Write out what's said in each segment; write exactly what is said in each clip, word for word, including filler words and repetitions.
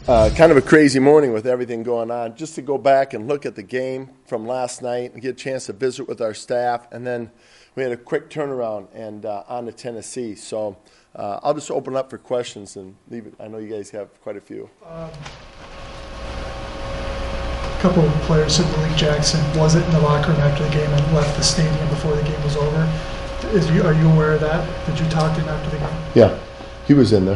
Uh, kind of a crazy morning with everything going on. Just to go back and look at the game from last night and get a chance to visit with our staff, and then we had a quick turnaround and uh, on to Tennessee. So uh, I'll just open up for questions and leave it. I know you guys have quite a few. Um, a couple of players said Malik Jackson wasn't in the locker room after the game and left the stadium before the game was over. Is you, are you aware of that? Did you talk to him after the game? Yeah, he was in there.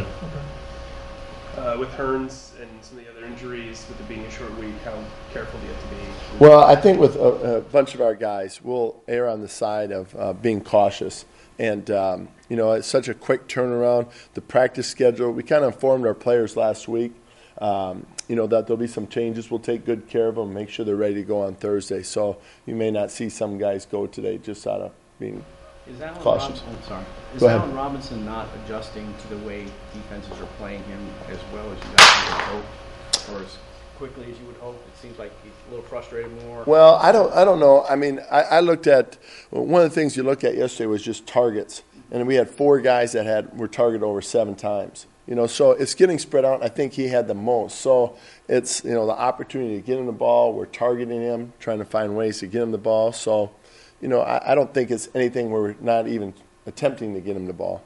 Okay. Uh, with Hearns and some of the other injuries, with it being a short week, how careful do you have to be? Well, I think with a, a bunch of our guys, we'll err on the side of uh, being cautious. And, um, you know, it's such a quick turnaround. The practice schedule, we kind of informed our players last week, um, you know, that there'll be some changes. We'll take good care of them, make sure they're ready to go on Thursday. So you may not see some guys go today just out of being Is Allen cautious. Robinson, oh, sorry. Is Go ahead. Allen Robinson not adjusting to the way defenses are playing him as well as you guys would hope, or as quickly as you would hope? It seems like he's a little frustrated more. Well, I don't, I don't know. I mean, I, I looked at one of the things you look at yesterday was just targets, and we had four guys that had were targeted over seven times. You know, so it's getting spread out. And I think he had the most. So it's, you know, the opportunity to get him the ball. We're targeting him, trying to find ways to get him the ball. So, you know, I, I don't think it's anything where we're not even attempting to get him the ball.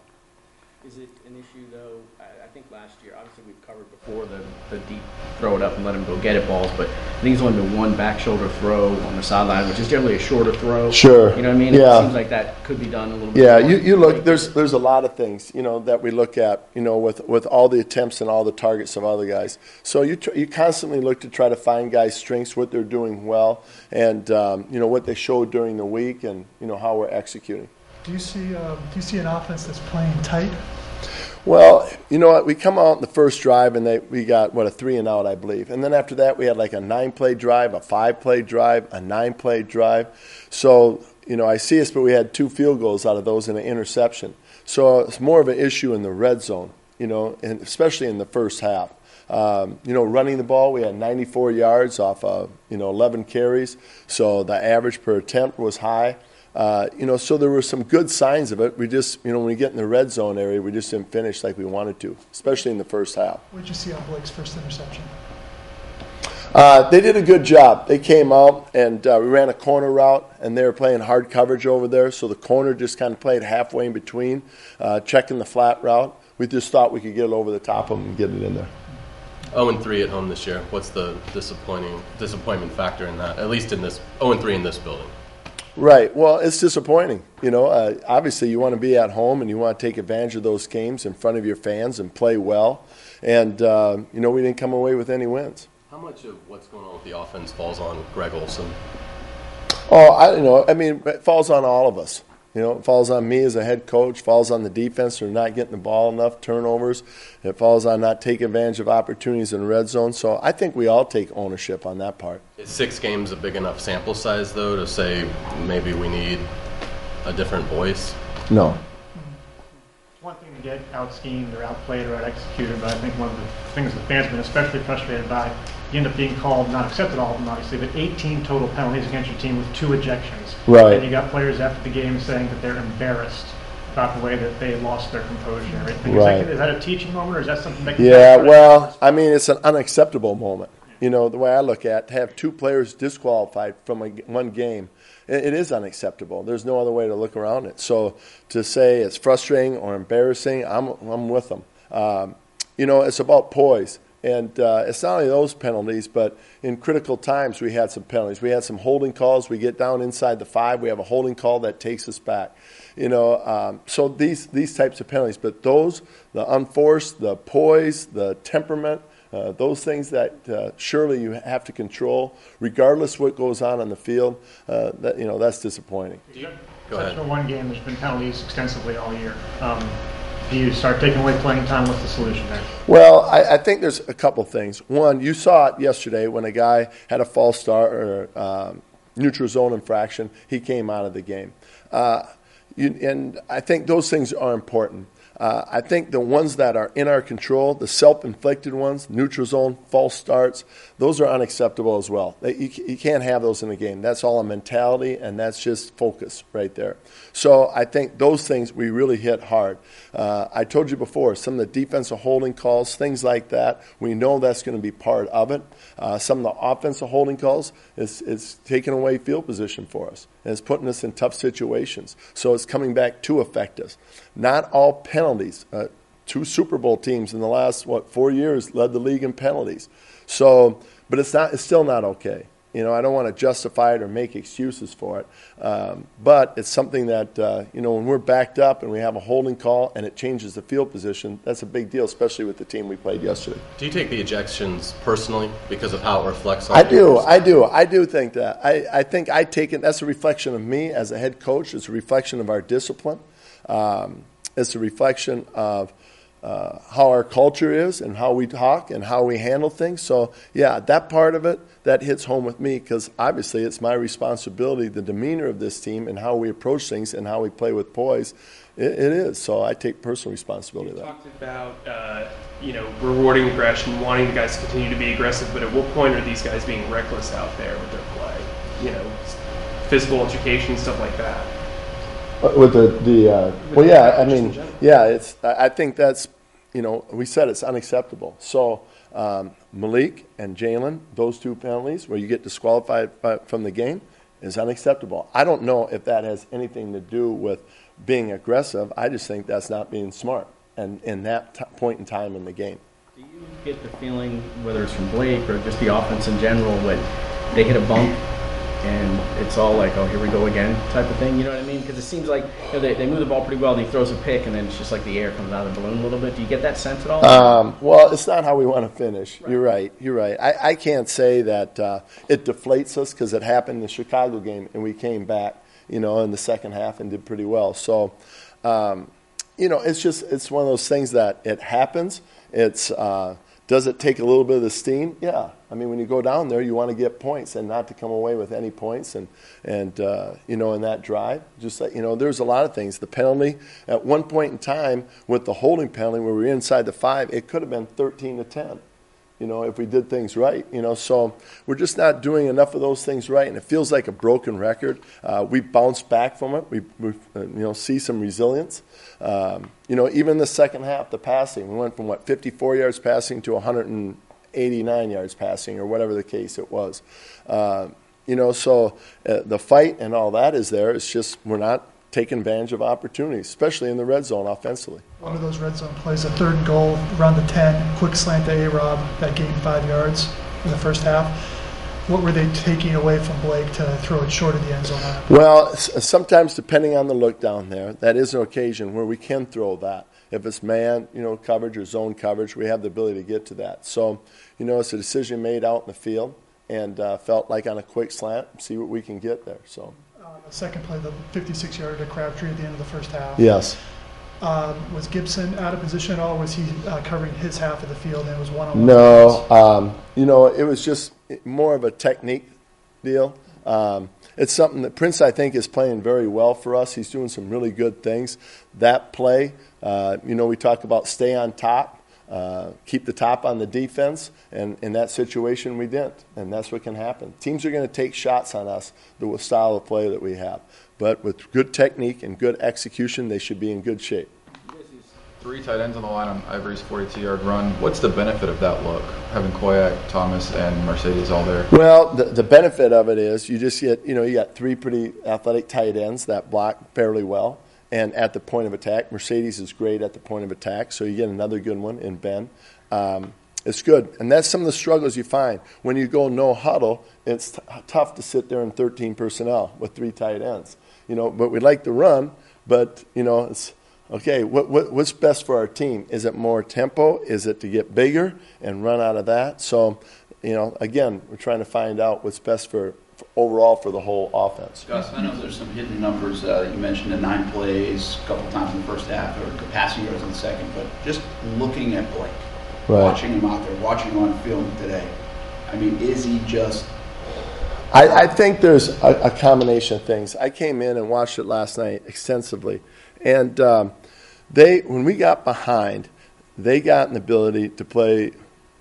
Is it an issue, though? I, I think last year, obviously we've covered before the, the deep throw it up and let him go get it balls, but I think it's only been one back shoulder throw on the sideline, which is generally a shorter throw. Sure. You know what I mean? Yeah. It seems like that could be done a little bit Yeah, more. you, you look, there's there's a lot of things, you know, that we look at, you know, with, with all the attempts and all the targets of other guys. So you tr- you constantly look to try to find guys' strengths, what they're doing well, and, um, you know, what they showed during the week and, you know, how we're executing. Do you see um, do you see an offense that's playing tight? Well, you know what? We come out in the first drive, and they we got, what, a three and out, I believe. And then after that, we had like a nine-play drive, a five-play drive, a nine-play drive. So, you know, I see us, but we had two field goals out of those and an interception. So it's more of an issue in the red zone, you know, and especially in the first half. Um, you know, running the ball, we had ninety-four yards off of, you know, eleven carries. So the average per attempt was high. Uh, you know, so there were some good signs of it. We just, you know, when we get in the red zone area, we just didn't finish like we wanted to, especially in the first half. What did you see on Blake's first interception? Uh, they did a good job. They came out, and uh, we ran a corner route, and they were playing hard coverage over there, so the corner just kind of played halfway in between, uh, checking the flat route. We just thought we could get it over the top of them and get it in there. oh and three at home this year. What's the disappointing disappointment factor in that, at least in this oh and three in this building? Right. Well, it's disappointing. You know, uh, obviously you want to be at home and you want to take advantage of those games in front of your fans and play well. And, uh, you know, we didn't come away with any wins. How much of what's going on with the offense falls on Greg Olson? Oh, I don't know. I mean, it falls on all of us. You know, it falls on me as a head coach, falls on the defense for not getting the ball enough, turnovers. It falls on not taking advantage of opportunities in the red zone. So I think we all take ownership on that part. Is six games a big enough sample size, though, to say maybe we need a different voice? No. It's one thing to get out-schemed or outplayed or out-executed, but I think one of the things the fans have been especially frustrated by, you end up being called, not accepted all of them obviously, but eighteen total penalties against your team with two ejections. Right. And you got players after the game saying that they're embarrassed about the way that they lost their composure and everything. Is, Right. that, is that a teaching moment, or is that something that can Yeah, well, I mean, it's an unacceptable moment. You know, the way I look at it, to have two players disqualified from a, one game, it, it is unacceptable. There's no other way to look around it. So to say it's frustrating or embarrassing, I'm, I'm with them. Um, you know, it's about poise. And uh, it's not only those penalties, but in critical times we had some penalties. We had some holding calls. We get down inside the five. We have a holding call that takes us back. You know, um, so these these types of penalties. But those, the unforced, the poise, the temperament, uh, those things that uh, surely you have to control, regardless what goes on on the field. Uh, that you know, that's disappointing. Go Except ahead. for one game, there's been penalties extensively all year. Um, do you start taking away playing time? What's the solution there? Well, I, I think there's a couple things. One, you saw it yesterday when a guy had a false start or um, neutral zone infraction. He came out of the game. Uh, you, and I think those things are important. uh, I think the ones that are in our control, the self-inflicted ones, neutral zone, false starts, those are unacceptable as well. They, you, you can't have those in the game. That's all a mentality, and that's just focus right there. So I think those things we really hit hard. Uh, I told you before, some of the defensive holding calls, things like that, we know that's going to be part of it. Uh, some of the offensive holding calls, it's, it's taking away field position for us, and it's putting us in tough situations. So it's coming back to affect us. Not all penalties. Uh, two Super Bowl teams in the last, what, four years led the league in penalties. So, but it's not. It's still not okay. You know, I don't want to justify it or make excuses for it. Um, but it's something that, uh, you know, when we're backed up and we have a holding call and it changes the field position, that's a big deal, especially with the team we played yesterday. Do you take the ejections personally because of how it reflects on I you? do. I do. I do think that. I, I think I take it, that's a reflection of me as a head coach. It's a reflection of our discipline. Um, it's a reflection of uh, how our culture is and how we talk and how we handle things. So, yeah, that part of it, that hits home with me because obviously it's my responsibility, the demeanor of this team and how we approach things and how we play with poise. It, it is. So I take personal responsibility You of that. talked about, uh, you know, rewarding aggression, wanting the guys to continue to be aggressive, but at what point are these guys being reckless out there with their play? You know, physical altercation, stuff like that. With the, the uh, well, yeah, I mean, yeah, it's, I think that's, you know, we said it's unacceptable. So um, Malik and Jalen, those two penalties where you get disqualified from the game is unacceptable. I don't know if that has anything to do with being aggressive. I just think that's not being smart and in that t- point in time in the game. Do you get the feeling, whether it's from Blake or just the offense in general, when they hit a bump and it's all like, oh, here we go again type of thing, you know what I mean? Because it seems like, you know, they, they move the ball pretty well, he throws a pick, and then it's just like the air comes out of the balloon a little bit. Do you get that sense at all? Um, well, it's not how we want to finish. Right. You're right. You're right. I, I can't say that uh, it deflates us because it happened in the Chicago game, and we came back, you know, in the second half and did pretty well. So, um, you know, it's just it's one of those things that it happens. It's uh, does it take a little bit of the steam? Yeah. I mean, when you go down there, you want to get points and not to come away with any points. And, and uh, you know, in that drive, just like, you know, there's a lot of things. The penalty, at one point in time with the holding penalty where we were inside the five, it could have been thirteen to ten, you know, if we did things right. You know, so we're just not doing enough of those things right. And it feels like a broken record. Uh, we bounced back from it. We, we uh, you know, see some resilience. Um, you know, even the second half, the passing, we went from, what, fifty-four yards passing to one hundred eighty-nine yards passing or whatever the case it was. Uh, you know, so uh, the fight and all that is there. It's just we're not taking advantage of opportunities, especially in the red zone offensively. One of those red zone plays, a third and goal, around the ten, quick slant to A-Rob that gained five yards in the first half. What were they taking away from Blake to throw it short of the end zone? Well, sometimes depending on the look down there, that is an occasion where we can throw that. If it's man, you know, coverage or zone coverage, we have the ability to get to that. So, you know, it's a decision made out in the field and uh, felt like on a quick slant, see what we can get there. So, uh, the second play, the fifty-six yarder to Crabtree at the end of the first half. Yes. Um, was Gibson out of position at all? Or was he uh, covering his half of the field and it was one-on-one? No. Um, you know, it was just more of a technique deal. Um, it's something that Prince, I think, is playing very well for us. He's doing some really good things. That play, uh, you know, we talk about stay on top, uh, keep the top on the defense, and in that situation we didn't, and that's what can happen. Teams are going to take shots on us, the style of play that we have. But with good technique and good execution, they should be in good shape. Three tight ends on the line on Ivory's forty-two-yard run. What's the benefit of that look, having Koyak, Thomas, and Mercedes all there? Well, the, the benefit of it is you just get, you know, you got three pretty athletic tight ends that block fairly well. And at the point of attack, Mercedes is great at the point of attack, so you get another good one in Ben. Um, it's good. And that's some of the struggles you find. When you go no huddle, it's t- tough to sit there in thirteen personnel with three tight ends. You know, but we like to run, but, you know, it's okay, what, what, what's best for our team? Is it more tempo? Is it to get bigger and run out of that? So, you know, again, we're trying to find out what's best for, for overall for the whole offense. Gus, I know there's some hidden numbers. Uh, you mentioned the nine plays a couple times in the first half or passing yards in the second, but just looking at Blake, right. Watching him out there, watching him on film today, I mean, is he just... I, I think there's a, a combination of things. I came in and watched it last night extensively, and um, they when we got behind, they got an ability to play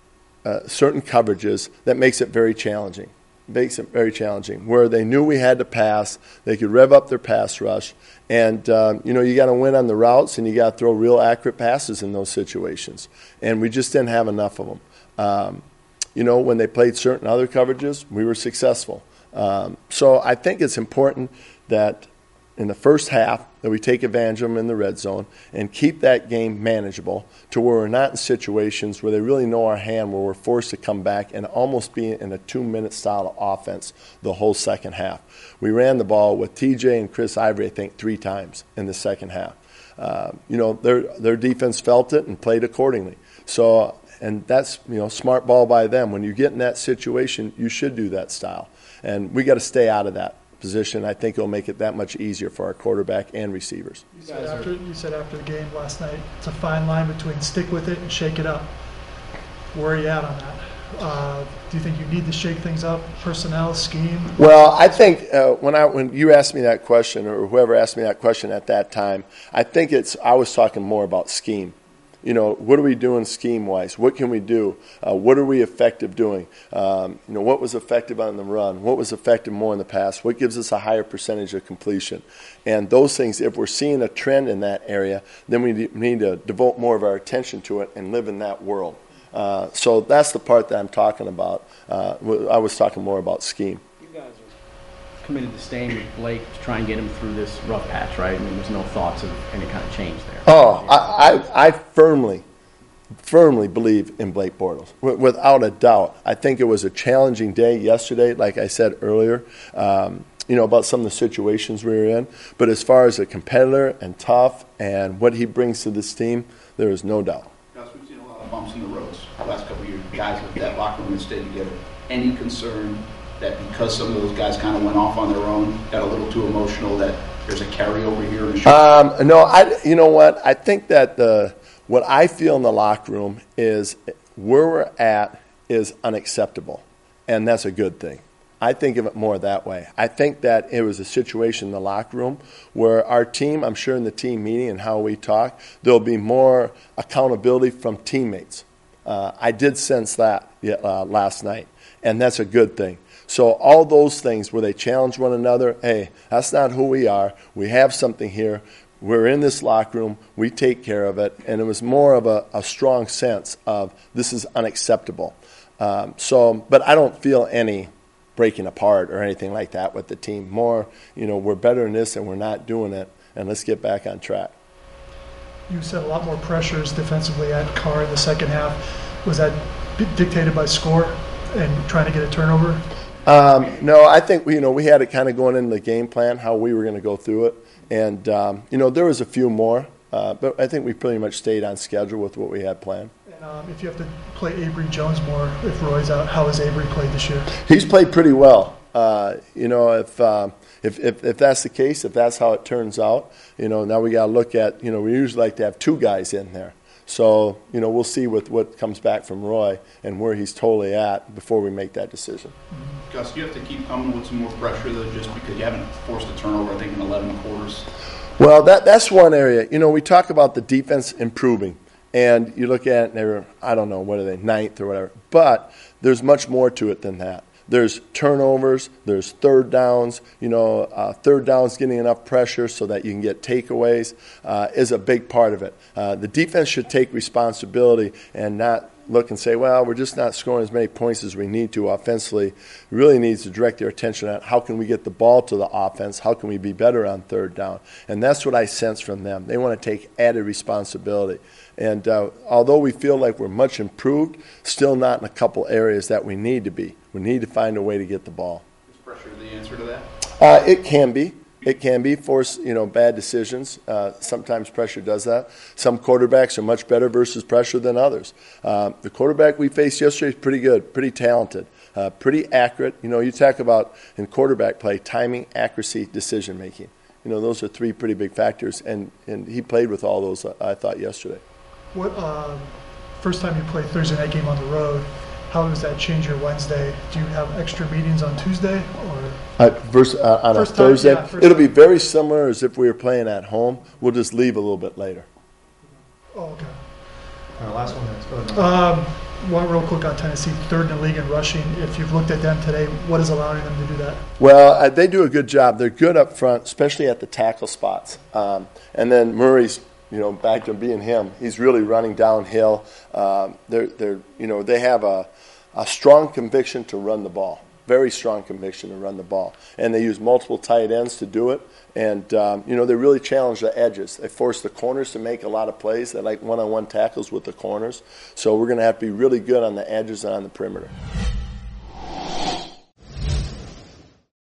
uh, certain coverages that makes it very challenging. Makes it very challenging. Where they knew we had to pass, they could rev up their pass rush, and um, you know you got to win on the routes, and you got to throw real accurate passes in those situations. And we just didn't have enough of them. Um, you know, when they played certain other coverages, we were successful. Um, so I think it's important that in the first half that we take advantage of them in the red zone and keep that game manageable to where we're not in situations where they really know our hand, where we're forced to come back and almost be in a two-minute style of offense the whole second half. We ran the ball with T J and Chris Ivory, I think, three times in the second half. Uh, you know, their their defense felt it and played accordingly. So, and that's, you know, smart ball by them. When you get in that situation, you should do that style. And we got to stay out of that position. I think it'll make it that much easier for our quarterback and receivers. You said after, you said after the game last night, it's a fine line between stick with it and shake it up. Where are you at on that? Uh, do you think you need to shake things up, personnel, scheme? Well, I think uh, when I when you asked me that question, or whoever asked me that question at that time, I think it's I was talking more about scheme. You know, what are we doing scheme-wise? What can we do? Uh, what are we effective doing? Um, you know, what was effective on the run? What was effective more in the pass? What gives us a higher percentage of completion? And those things, if we're seeing a trend in that area, then we need to devote more of our attention to it and live in that world. Uh, so that's the part that I'm talking about. Uh, I was talking more about scheme. You guys are committed to staying with Blake to try and get him through this rough patch, right? I mean, there's no thoughts of any kind of change there. Oh, I, I, I firmly, firmly believe in Blake Bortles, without a doubt. I think it was a challenging day yesterday, like I said earlier, um, you know, about some of the situations we were in. But as far as a competitor and tough and what he brings to this team, there is no doubt. Gus, we've seen a lot of bumps in the roads the last couple of years. Guys with that locker room and stayed together. Any concern that because some of those guys kind of went off on their own, got a little too emotional, that there's a carryover here in the short um, No, I. You know what? I think that the what I feel in the locker room is where we're at is unacceptable, and that's a good thing. I think of it more that way. I think that it was a situation in the locker room where our team, I'm sure in the team meeting and how we talk, there'll be more accountability from teammates. Uh, I did sense that uh, last night, and that's a good thing. So all those things where they challenge one another, hey, that's not who we are. We have something here. We're in this locker room. We take care of it. And it was more of a, a strong sense of this is unacceptable. Um, so, but I don't feel any breaking apart or anything like that with the team. More, you know, we're better in this and we're not doing it, and let's get back on track. You said a lot more pressures defensively at Carr in the second half. Was that dictated by score and trying to get a turnover? Um, no, I think we, you know, we had it kind of going into the game plan, how we were going to go through it. And, um, you know, there was a few more, uh, but I think we pretty much stayed on schedule with what we had planned. And um, if you have to play Avery Jones more, if Roy's out, how has Avery played this year? He's played pretty well. Uh, you know, if, um, if if if that's the case, if that's how it turns out, you know, now we got to look at, you know, we usually like to have two guys in there. So, you know, we'll see with what comes back from Roy and where he's totally at before we make that decision. Mm-hmm. Gus, you have to keep coming with some more pressure, though, just because you haven't forced a turnover, I think, in eleven quarters. Well, that that's one area. You know, we talk about the defense improving, and you look at it, and they're, I don't know, what are they, ninth or whatever. But there's much more to it than that. There's turnovers, there's third downs. You know, uh, third downs getting enough pressure so that you can get takeaways uh, is a big part of it. Uh, the defense should take responsibility and not look and say, well, we're just not scoring as many points as we need to offensively. Really needs to direct their attention on how can we get the ball to the offense, how can we be better on third down. And that's what I sense from them. They want to take added responsibility. And uh, although we feel like we're much improved, still not in a couple areas that we need to be. We need to find a way to get the ball. Is pressure the answer to that? Uh, it can be. It can be. Force, you know, bad decisions. Uh, sometimes pressure does that. Some quarterbacks are much better versus pressure than others. Uh, the quarterback we faced yesterday is pretty good, pretty talented, uh, pretty accurate. You know, you talk about in quarterback play, timing, accuracy, decision making. You know, those are three pretty big factors, and, and he played with all those, uh, I thought, yesterday. What uh, first time you played Thursday night game on the road? How does that change your Wednesday? Do you have extra meetings on Tuesday or uh, verse, uh, on first a time, Thursday? yeah, It'll time. be very similar as if we were playing at home. We'll just leave a little bit later. Oh, okay. Uh, last one, next. Go ahead. Um, one real quick on Tennessee, third in the league in rushing. If you've looked at them today, what is allowing them to do that? Well, uh, they do a good job. They're good up front, especially at the tackle spots. Um, and then Murray's, you know, back to being him. He's really running downhill. Um, they're, they're, you know, they have a, a strong conviction to run the ball. Very strong conviction to run the ball. And they use multiple tight ends to do it. And, um, you know, they really challenge the edges. They force the corners to make a lot of plays. They like one-on-one tackles with the corners. So we're going to have to be really good on the edges and on the perimeter.